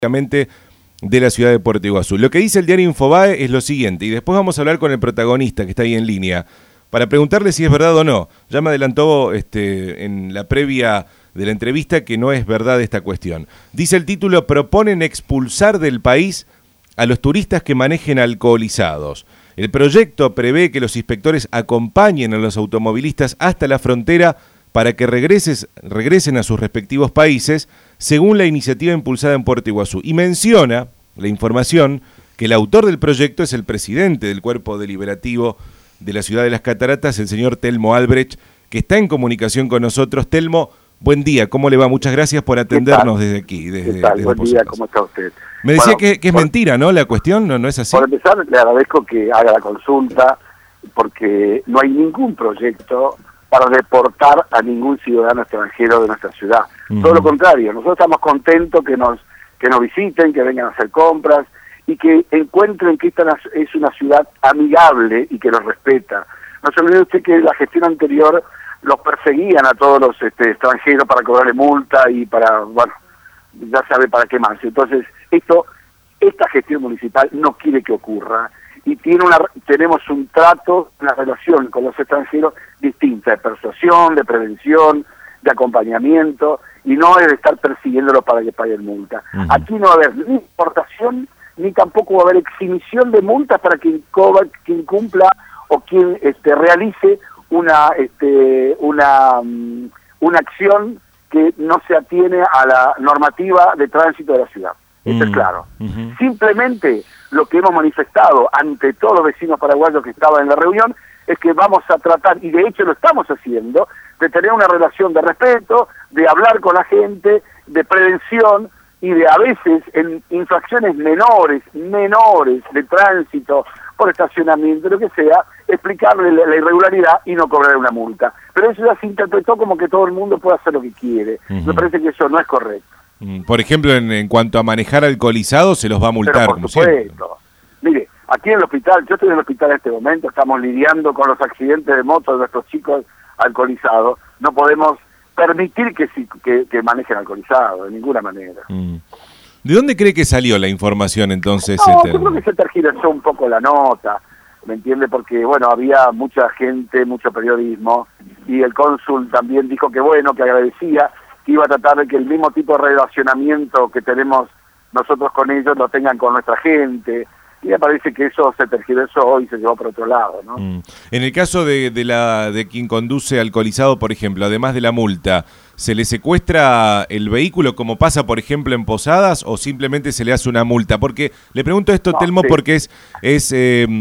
de la ciudad de Puerto Iguazú. Lo que dice el diario Infobae es lo siguiente, y después vamos a hablar con el protagonista que está ahí en línea, para preguntarle si es verdad o no. Ya me adelantó en la previa de la entrevista que no es verdad esta cuestión. Dice el título: proponen expulsar del país a los turistas que manejen alcoholizados. El proyecto prevé que los inspectores acompañen a los automovilistas hasta la frontera para que regresen a sus respectivos países, según la iniciativa impulsada en Puerto Iguazú. Y menciona la información que el autor del proyecto es el presidente del Cuerpo Deliberativo de la Ciudad de las Cataratas, el señor Telmo Albrecht, que está en comunicación con nosotros. Telmo, buen día, ¿cómo le va? Muchas gracias por atendernos desde aquí. Desde buen día, ¿cómo está usted? Me decía que es mentira, ¿no? La cuestión, ¿no es así? Por empezar, le agradezco que haga la consulta, porque no hay ningún proyecto para deportar a ningún ciudadano extranjero de nuestra ciudad. Todo lo contrario, nosotros estamos contentos que nos visiten, que vengan a hacer compras y que encuentren que esta es una ciudad amigable y que los respeta. No se olvide usted que la gestión anterior los perseguían a todos los extranjeros para cobrarle multa y para, bueno, ya sabe para qué más. Entonces, esta gestión municipal no quiere que ocurra y tenemos un trato, una relación con los extranjeros distinta, de persuasión, de prevención, de acompañamiento, y no es de estar persiguiéndolos para que paguen multa. Aquí no va a haber ni importación, ni tampoco va a haber exhibición de multas para quien cumpla o quien realice una acción que no se atiene a la normativa de tránsito de la ciudad. Esto es claro. Simplemente lo que hemos manifestado ante todos los vecinos paraguayos que estaban en la reunión es que vamos a tratar, y de hecho lo estamos haciendo, de tener una relación de respeto, de hablar con la gente, de prevención y de a veces en infracciones menores de tránsito, por estacionamiento, lo que sea, explicarle la irregularidad y no cobrar una multa. Pero eso ya se interpretó como que todo el mundo puede hacer lo que quiere. Me parece que eso no es correcto. Por ejemplo, en cuanto a manejar alcoholizados, se los va a multar. Pero por supuesto. Mire, aquí en el hospital, yo estoy en el hospital en este momento, estamos lidiando con los accidentes de moto de nuestros chicos alcoholizados. No podemos permitir que manejen alcoholizados, de ninguna manera. ¿De dónde cree que salió la información entonces? No, yo creo que se tergiversó un poco la nota, ¿me entiende? Porque, bueno, había mucha gente, mucho periodismo, y el cónsul también dijo que, bueno, que agradecía, que iba a tratar de que el mismo tipo de relacionamiento que tenemos nosotros con ellos lo tengan con nuestra gente, y me parece que eso se tergiversó y se llevó por otro lado, ¿no? En el caso de quien conduce alcoholizado, por ejemplo, además de la multa, ¿se le secuestra el vehículo como pasa, por ejemplo, en Posadas, o simplemente se le hace una multa? Porque le pregunto esto, Telmo, porque es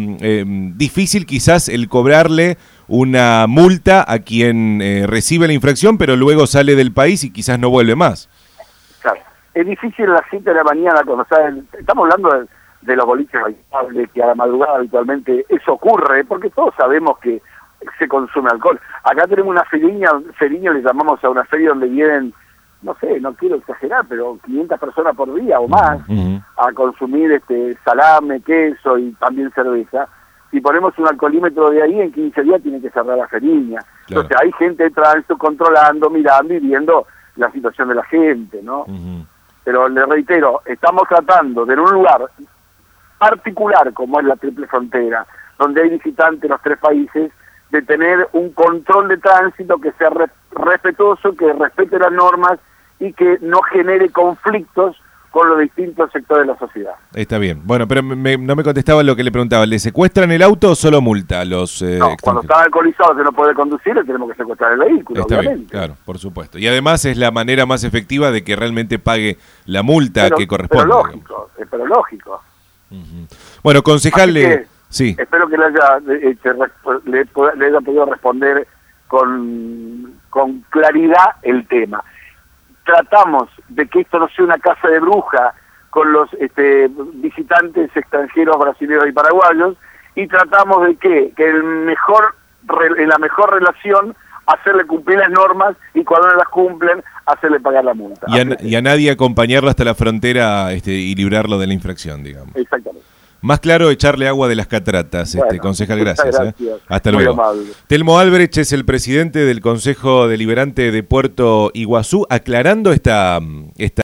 difícil quizás el cobrarle una multa a quien recibe la infracción, pero luego sale del país y quizás no vuelve más. Claro, es difícil a las 7 de la mañana cuando salen, estamos hablando de los boliches bailables, que a la madrugada habitualmente eso ocurre, porque todos sabemos que se consume alcohol. Acá tenemos una feriña le llamamos a una feria donde vienen, no sé, no quiero exagerar, pero 500 personas por día o más a consumir salame, queso y también cerveza. Si ponemos un alcoholímetro de ahí, en 15 días tiene que cerrar la feriña. Claro. Entonces hay gente de tránsito controlando, mirando y viendo la situación de la gente, ¿no? Pero le reitero, estamos tratando de en un lugar particular como es la Triple Frontera, donde hay visitantes de los 3 países, de tener un control de tránsito que sea respetuoso, que respete las normas y que no genere conflictos con los distintos sectores de la sociedad. Está bien. Bueno, pero no me contestaba lo que le preguntaba. ¿Le secuestran el auto o solo multa a los no, cuando están alcoholizados que no puede conducir, le tenemos que secuestrar el vehículo, está obviamente. Bien, claro, por supuesto. Y además es la manera más efectiva de que realmente pague la multa que corresponde. Pero lógico. Bueno, concejal, sí. Espero que le haya podido responder con claridad el tema. Tratamos de que esto no sea una casa de bruja con los visitantes extranjeros brasileños y paraguayos, y tratamos de que en la mejor relación hacerle cumplir las normas, y cuando no las cumplen hacerle pagar la multa. Y a nadie acompañarlo hasta la frontera y librarlo de la infracción, digamos. Exactamente. Más claro, echarle agua de las cataratas, bueno, concejal, gracias. Hasta luego. Telmo Albrecht es el presidente del Consejo Deliberante de Puerto Iguazú, aclarando esta